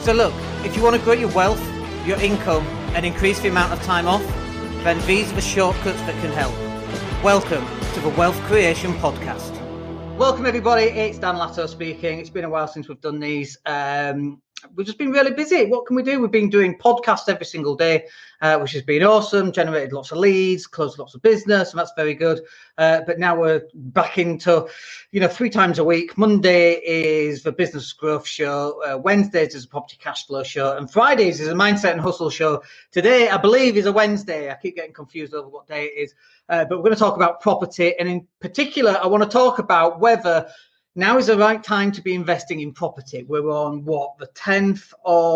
So look, if you want to grow your wealth, your income, and increase the amount of time off, then these are the shortcuts that can help. Welcome to the Wealth Creation Podcast. Welcome everybody, it's Dan Latto speaking. It's been a while since we've done these. We've just been really busy. What can we do? We've been doing podcasts every single day, which has been awesome, generated lots of leads, closed lots of business, and that's very good. But now we're back into, 3 times a week. Monday is the business growth show. Wednesdays is a property cash flow show. And Fridays is a mindset and hustle show. Today, I believe, is a Wednesday. I keep getting confused over what day it is. But we're going to talk about property. And in particular, I want to talk about whether now is the right time to be investing in property. We're on the 7th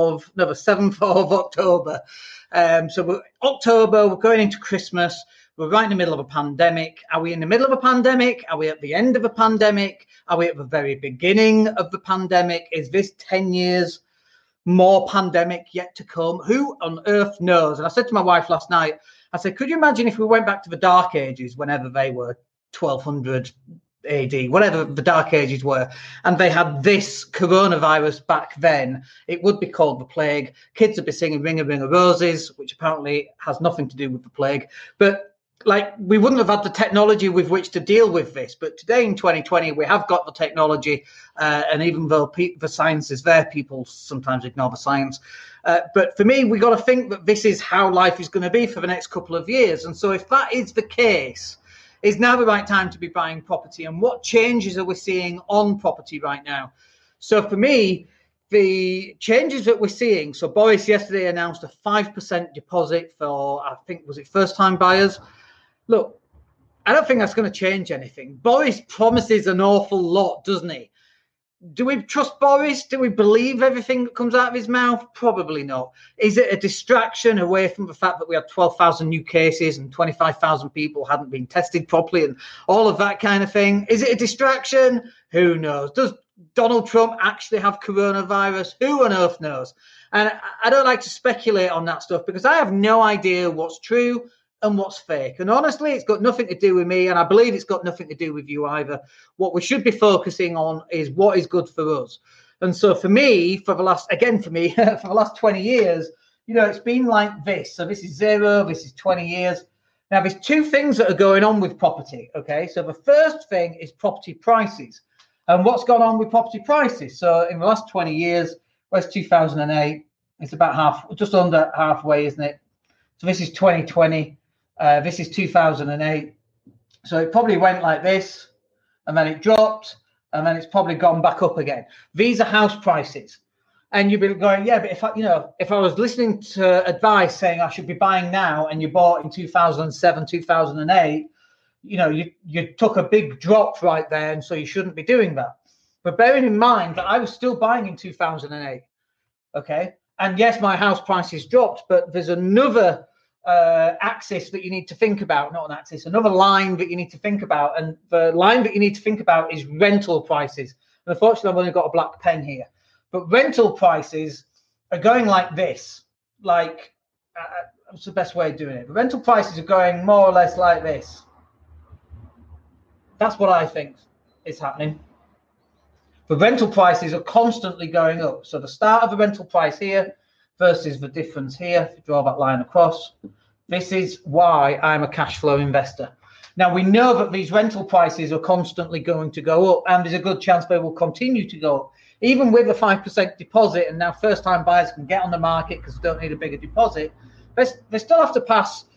of October. So we're October, we're going into Christmas. We're right in the middle of a pandemic. Are we in the middle of a pandemic? Are we at the end of a pandemic? Are we at the very beginning of the pandemic? Is this 10 years more pandemic yet to come? Who on earth knows? And I said to my wife last night, I said, could you imagine if we went back to the Dark Ages, whenever they were, 1200 AD, whatever the Dark Ages were, and they had this coronavirus back then, it would be called the plague. Kids would be singing Ring a Ring of Roses, which apparently has nothing to do with the plague. But we wouldn't have had the technology with which to deal with this. But today in 2020, we have got the technology. And even though the science is there, people sometimes ignore the science. But for me, we got to think that this is how life is going to be for the next couple of years. And so if that is the case, is now the right time to be buying property? And what changes are we seeing on property right now? So for me, the changes that we're seeing, so Boris yesterday announced a 5% deposit for, I think, was it first-time buyers? Look, I don't think that's going to change anything. Boris promises an awful lot, doesn't he? Do we trust Boris? Do we believe everything that comes out of his mouth? Probably not. Is it a distraction away from the fact that we had 12,000 new cases and 25,000 people hadn't been tested properly and all of that kind of thing? Is it a distraction? Who knows? Does Donald Trump actually have coronavirus? Who on earth knows? And I don't like to speculate on that stuff because I have no idea what's true and what's fake. And honestly, it's got nothing to do with me, and I believe it's got nothing to do with you either. What we should be focusing on is what is good for us. And so for me, for the last 20 years, it's been like this. So this is 0, this is 20 years. Now, there's 2 things that are going on with property, okay? So the first thing is property prices. And what's gone on with property prices? So in the last 20 years, where's 2008? It's about just under halfway, isn't it? So this is 2020. This is 2008. So it probably went like this, and then it dropped, and then it's probably gone back up again. These are house prices. And you'd be going, yeah, but if I was listening to advice saying I should be buying now, and you bought in 2007, 2008, you took a big drop right there, and so you shouldn't be doing that. But bearing in mind that I was still buying in 2008, okay? And yes, my house prices dropped, but there's another axis that you need to think about, not an axis, another line that you need to think about. And the line that you need to think about is rental prices. And unfortunately, I've only got a black pen here. But rental prices are going like this. What's the best way of doing it? The rental prices are going more or less like this. That's what I think is happening. The rental prices are constantly going up. So the start of the rental price here versus the difference here, if you draw that line across, this is why I'm a cash flow investor. Now, we know that these rental prices are constantly going to go up, and there's a good chance they will continue to go up. Even with a 5% deposit, and now first-time buyers can get on the market because they don't need a bigger deposit, they still have to pass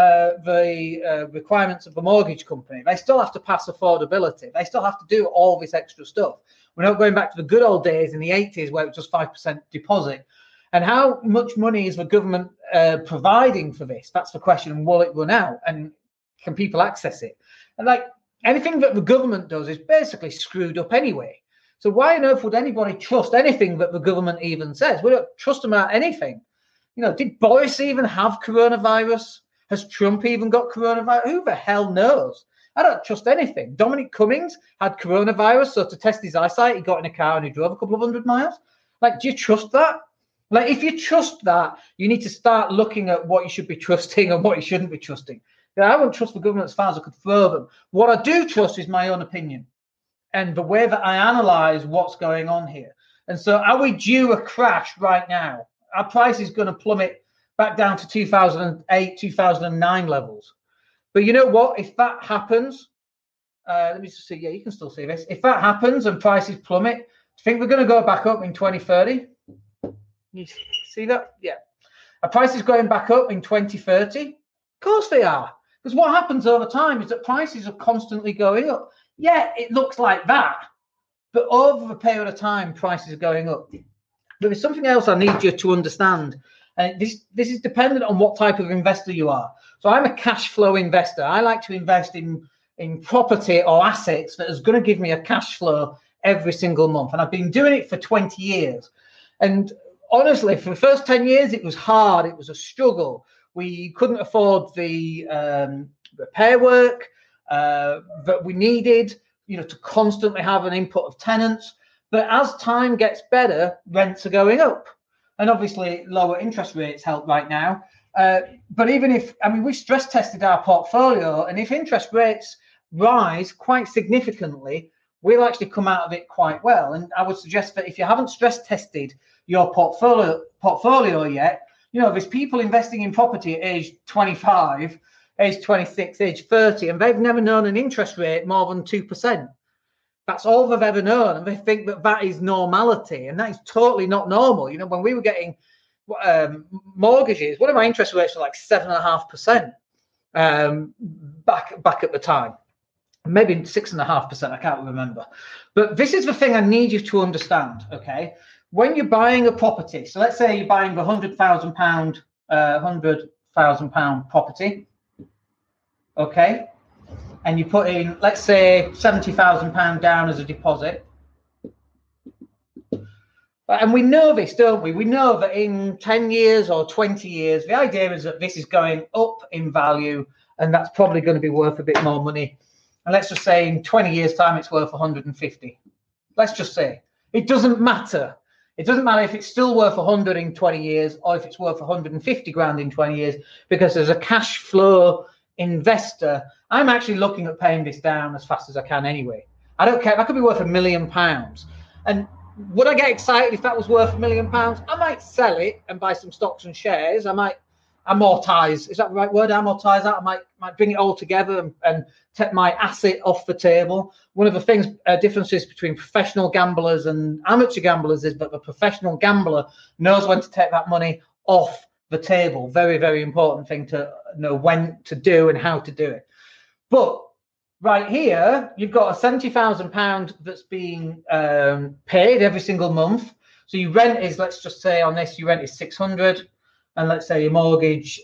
the requirements of the mortgage company. They still have to pass affordability. They still have to do all this extra stuff. We're not going back to the good old days in the 80s where it was just 5% deposit. And how much money is the government providing for this? That's the question. And will it run out? And can people access it? And anything that the government does is basically screwed up anyway. So why on earth would anybody trust anything that the government even says? We don't trust them about anything. Did Boris even have coronavirus? Has Trump even got coronavirus? Who the hell knows? I don't trust anything. Dominic Cummings had coronavirus, so to test his eyesight, he got in a car and he drove a couple of 100 miles. Do you trust that? If you trust that, you need to start looking at what you should be trusting and what you shouldn't be trusting. I wouldn't trust the government as far as I could throw them. What I do trust is my own opinion and the way that I analyze what's going on here. And so are we due a crash right now? Our price is going to plummet back down to 2008, 2009 levels. But you know what? If that happens, let me just see. Yeah, you can still see this. If that happens and prices plummet, do you think we're going to go back up in 2030? You see that? Yeah. Our price is going back up in 2030? Of course they are. Because what happens over time is that prices are constantly going up. Yeah, it looks like that. But over a period of time, prices are going up. But there's something else I need you to understand. And this is dependent on what type of investor you are. So I'm a cash flow investor. I like to invest in property or assets that is going to give me a cash flow every single month. And I've been doing it for 20 years. And honestly, for the first 10 years, it was hard. It was a struggle. We couldn't afford the repair work that we needed, to constantly have an input of tenants. But as time gets better, rents are going up. And obviously, lower interest rates help right now. But even we stress tested our portfolio, and if interest rates rise quite significantly, we'll actually come out of it quite well. And I would suggest that if you haven't stress tested your portfolio yet, there's people investing in property at age 25, age 26, age 30, and they've never known an interest rate more than 2%. That's all they've ever known, and they think that is normality, and that is totally not normal. When we were getting mortgages, one of my interest rates were like 7.5% back at the time, maybe 6.5%. I can't remember. But this is the thing I need you to understand. Okay, when you're buying a property, so let's say you're buying the £100,000 property, okay. And you put in, let's say, £70,000 down as a deposit. And we know this, don't we? We know that in 10 years or 20 years, the idea is that this is going up in value, and that's probably going to be worth a bit more money. And let's just say in 20 years' time, it's worth 150. Let's just say. It doesn't matter. It doesn't matter if it's still worth 100 in 20 years or if it's worth 150 grand in 20 years, because as a cash flow investor, I'm actually looking at paying this down as fast as I can anyway. I don't care. That could be worth £1 million. And would I get excited if that was worth £1 million? I might sell it and buy some stocks and shares. I might amortize. Is that the right word? Amortize that. I might bring it all together and take my asset off the table. One of the differences between professional gamblers and amateur gamblers is that the professional gambler knows when to take that money off the table. Very, very important thing to know when to do and how to do it. But right here, you've got a £70,000 that's being paid every single month. So your rent is, let's just say on this, your rent is 600, and let's say your mortgage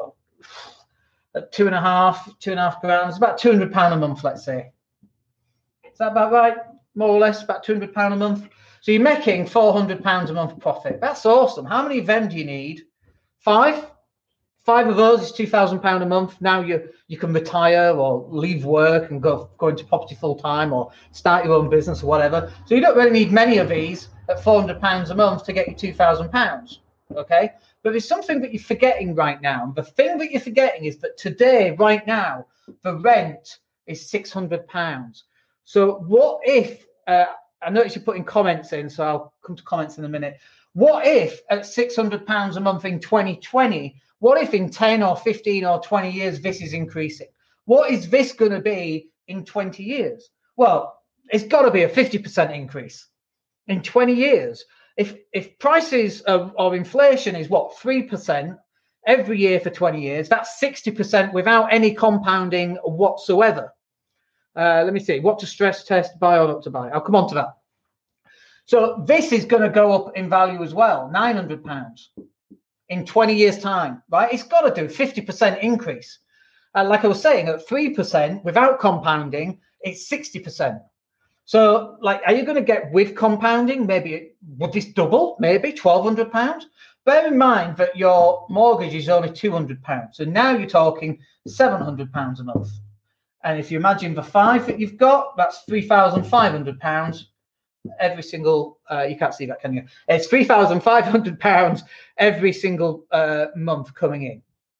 at two and a half grand. It's about £200 a month, let's say. Is that about right? More or less, about £200 a month. So you're making £400 a month profit. That's awesome. How many of them do you need? 5? 5 of those is £2,000 a month. Now you can retire or leave work and go into property full time or start your own business or whatever. So you don't really need many of these at £400 a month to get you £2,000. Okay, but there's something that you're forgetting right now. The thing that you're forgetting is that today, right now, the rent is £600. So what if? I notice you're putting comments in, so I'll come to comments in a minute. What if at £600 a month in 2020? What if in 10 or 15 or 20 years this is increasing? What is this going to be in 20 years? Well, it's got to be a 50% increase in 20 years. If prices or inflation is 3% every year for 20 years, that's 60% without any compounding whatsoever. Let me see. What to stress test, buy or not to buy? I'll come on to that. So this is going to go up in value as well, £900 in 20 years' time, right? It's got to do 50% increase. Like I was saying, at 3% without compounding, it's 60%. So, are you going to get with compounding? Maybe would this double? Maybe £1,200. Bear in mind that your mortgage is only £200. So now you're talking £700 a month. And if you imagine the 5 that you've got, that's £3,500 every single. You can't see that, can you? It's £3,500 every single month coming in.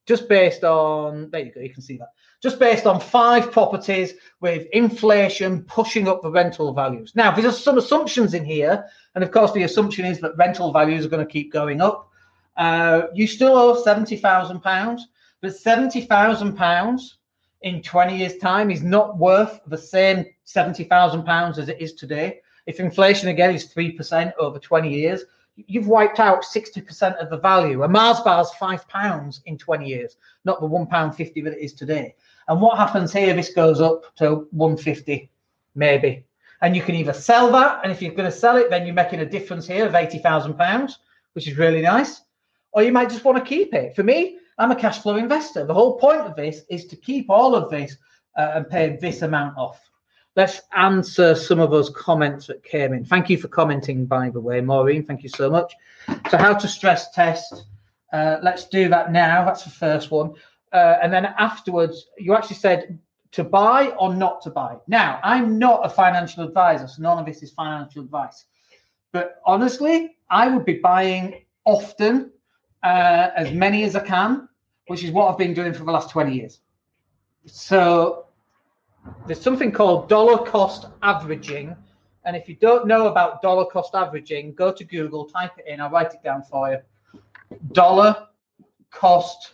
just based on, there you go, you can see that. Just based on 5 properties with inflation pushing up the rental values. Now, there's some assumptions in here. And of course, the assumption is that rental values are going to keep going up. You still owe £70,000, but £70,000 in 20 years' time is not worth the same £70,000 as it is today. If inflation again is 3% over 20 years, you've wiped out 60% of the value. A Mars bar is £5 in 20 years, not the £1.50 that it is today. And what happens here? This goes up to £150, maybe. And you can either sell that, and if you're going to sell it, then you're making a difference here of £80,000, which is really nice. Or you might just want to keep it. For me, I'm a cash flow investor. The whole point of this is to keep all of this and pay this amount off. Let's answer some of those comments that came in. Thank you for commenting, by the way, Maureen. Thank you so much. So how to stress test. Let's do that now. That's the first one. And then afterwards, you actually said to buy or not to buy. Now, I'm not a financial advisor, so none of this is financial advice. But honestly, I would be buying often, as many as I can, which is what I've been doing for the last 20 years. So there's something called dollar cost averaging. And if you don't know about dollar cost averaging, go to Google, type it in, I'll write it down for you. Dollar cost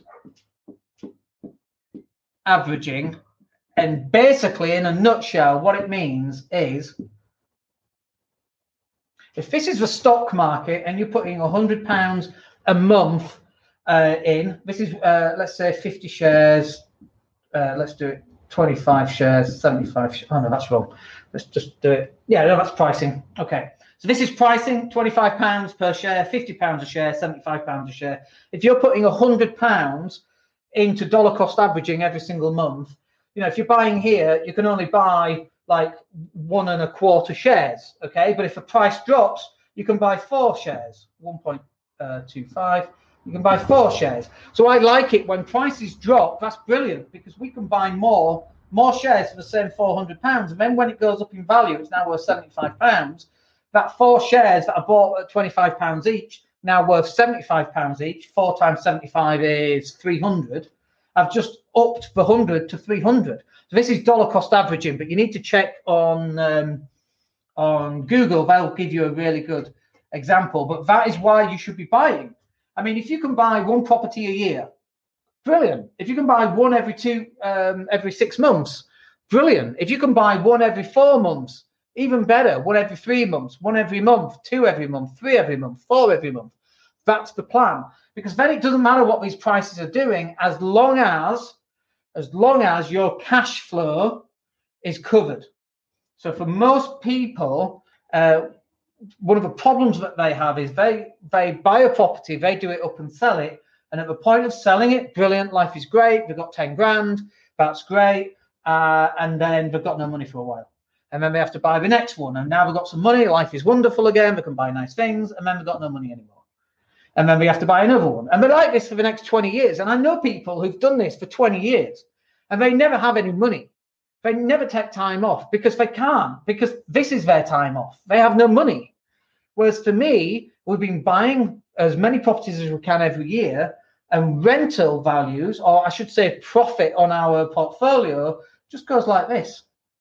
averaging. And basically, in a nutshell, what it means is, if this is the stock market and you're putting £100 a month in, this is, let's say 50 shares, let's do it, 25 shares, 75, oh no, that's wrong. Let's just do it. Yeah, no, that's pricing. Okay. So this is pricing, £25 per share, £50 a share, £75 a share. If you're putting £100 into dollar cost averaging every single month, you know, if you're buying here, you can only buy like 1 1/4 shares. Okay. But if the price drops, you can buy 4 shares, 1.25. You can buy 4 shares. So I like it when prices drop. That's brilliant because we can buy more shares for the same £400. And then when it goes up in value, it's now worth £75. That 4 shares that I bought at £25 each, now worth £75 each. 4 times 75 is 300. I've just upped the 100 to 300. So this is dollar cost averaging, but you need to check on Google. They'll give you a really good example. But that is why you should be buying. I mean, if you can buy 1 property a year, brilliant. If you can buy 1 every 6 months, brilliant. If you can buy 1 every 4 months, even better. 1 every 3 months, 1 every month, 2 every month, 3 every month, 4 every month. That's the plan. Because then it doesn't matter what these prices are doing as long as your cash flow is covered. So for most people, one of the problems that they have is they buy a property, they do it up and sell it. And at the point of selling it, brilliant, life is great. They've got 10 grand. That's great. And then they've got no money for a while. And then they have to buy the next one. And now they've got some money. Life is wonderful again. They can buy nice things. And then they've got no money anymore. And then they have to buy another one. And they're like this for the next 20 years. And I know people who've done this for 20 years. And they never have any money. They never take time off because they can't. Because this is their time off. They have no money. Whereas for me, we've been buying as many properties as we can every year, and rental values, or I should say profit on our portfolio, just goes like this.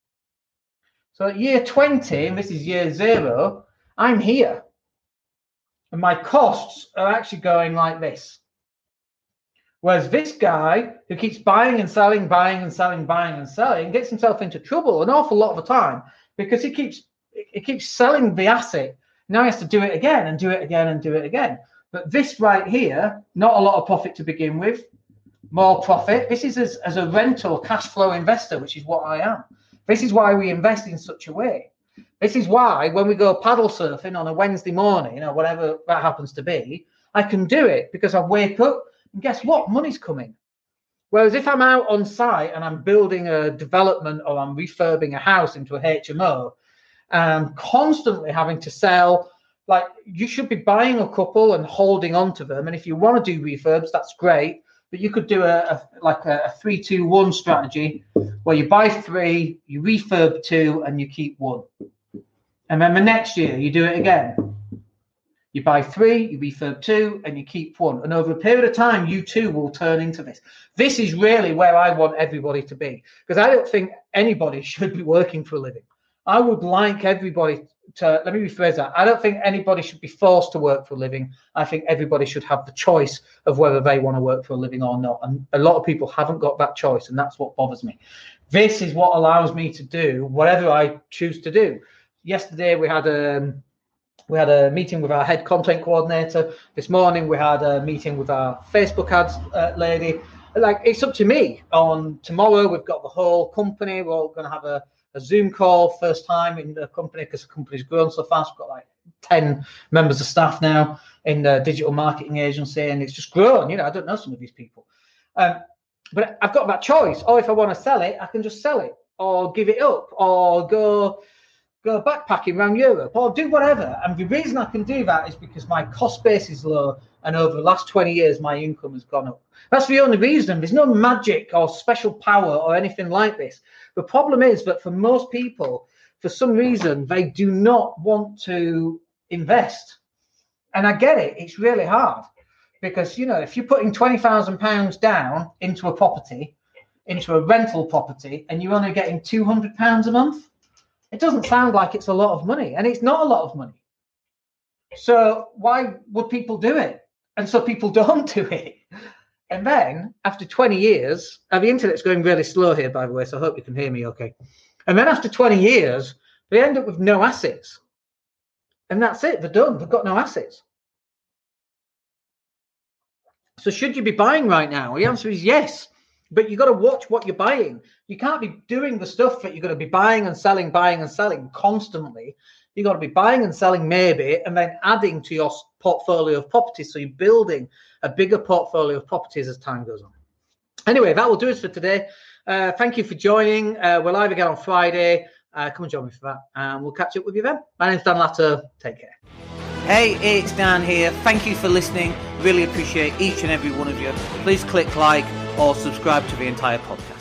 So at year 20, and this is year 0, I'm here. And my costs are actually going like this. Whereas this guy who keeps buying and selling, buying and selling, buying and selling, gets himself into trouble an awful lot of the time because he keeps selling the asset. Now he has to do it again and do it again and do it again. But this right here, not a lot of profit to begin with, more profit. This is as a rental cash flow investor, which is what I am. This is why we invest in such a way. This is why when we go paddle surfing on a Wednesday morning, or whatever that happens to be, I can do it because I wake up and guess what? Money's coming. Whereas if I'm out on site and I'm building a development or I'm refurbing a house into a HMO, and I'm constantly having to sell, like you should be buying a couple and holding on to them. And if you want to do refurbs, that's great. But you could do a 3-2-1 strategy where you buy 3, you refurb 2, and you keep 1. And then the next year you do it again. You buy 3, you refurb 2, and you keep 1. And over a period of time, you too will turn into this. This is really where I want everybody to be, because I don't think anybody should be working for a living. I would like everybody to, let me rephrase that. I don't think anybody should be forced to work for a living. I think everybody should have the choice of whether they want to work for a living or not. And a lot of people haven't got that choice, and that's what bothers me. This is what allows me to do whatever I choose to do. Yesterday, we had a meeting with our head content coordinator. This morning, we had a meeting with our Facebook ads lady. Like, it's up to me. On tomorrow, we've got the whole company. We're all going to have a Zoom call, first time in the company, because the company's grown so fast. We've got like 10 members of staff now in the digital marketing agency, and it's just grown. You know, I don't know some of these people. But I've got that choice. Or if I want to sell it, I can just sell it, or give it up, or go backpacking around Europe, or do whatever. And the reason I can do that is because my cost base is low, and over the last 20 years, my income has gone up. That's the only reason. There's no magic or special power or anything like this. The problem is that for most people, for some reason, they do not want to invest. And I get it. It's really hard, because, you know, if you're putting £20,000 down into a property, into a rental property, and you're only getting £200 a month, it doesn't sound like it's a lot of money, and it's not a lot of money. So why would people do it? And so people don't do it. And then after 20 years, the internet's going really slow here, by the way, so I hope you can hear me okay. And then after 20 years, they end up with no assets. And that's it. They're done. They've got no assets. So should you be buying right now? The answer is yes. But you've got to watch what you're buying. You can't be doing the stuff that you're going to be buying and selling constantly. You've got to be buying and selling maybe, and then adding to your portfolio of properties. So you're building a bigger portfolio of properties as time goes on. Anyway, that will do it for today. Thank you for joining. We're live again on Friday. Come and join me for that, and we'll catch up with you then. My name's Dan Latto. Take care. Hey, it's Dan here. Thank you for listening. Really appreciate each and every one of you. Please click like or subscribe to the entire podcast.